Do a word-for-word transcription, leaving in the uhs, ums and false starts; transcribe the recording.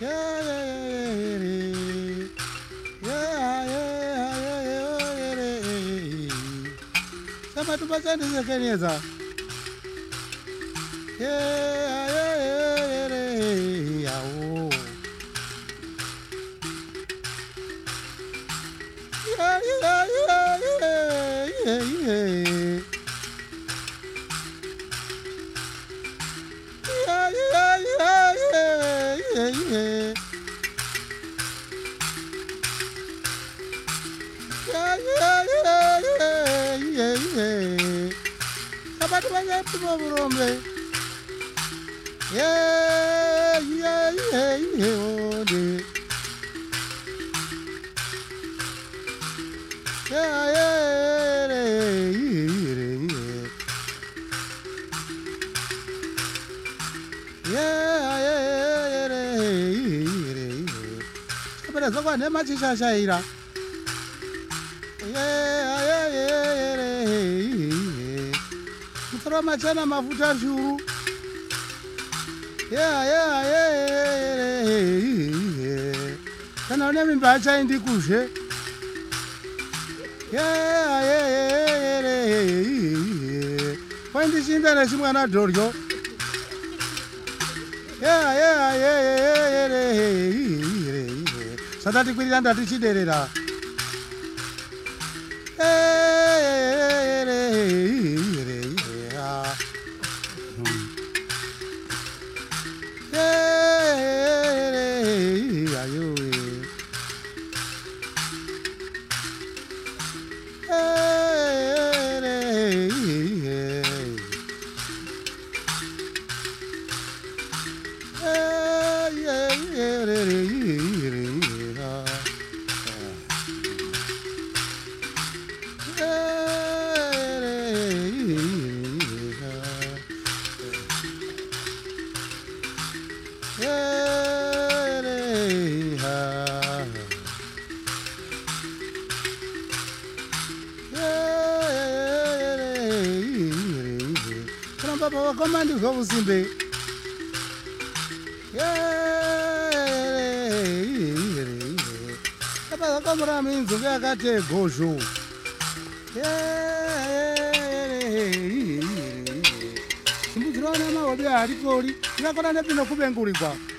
Yeah, yeah, yeah, yeah. Sama tu baca ni sekali aja. Yeah, yeah, yeah, oh. Yeah, yeah, yeah, yeah, yeah. Yeah, yeah, yeah, yeah, yeah. Yeah, yeah, yeah, yeah, yeah. Sabat banyak tu berombe. Yeah, yeah, yeah, yeah, oh de. Yeah, yeah, yeah, yeah. Yeah, yeah, yeah. Sabat zokwa ne machisha shaira. Yeah, yeah, yeah, yeah. Mtoro machana mafuta shuru. Yeah, yeah, yeah, yeah. Kana one mimba acha indi kushe. Yeah, yeah, yeah. Kwa indi shinda na shimwana doryo. Yeah, yeah, yeah. Sadati kwili ndati chiderera. Baba wakomandi kwa usimbe. Baba wakomra minzu vya kate gojo. Simbuzirona mawobi arikori. Inakona nepino kubenguri kwa.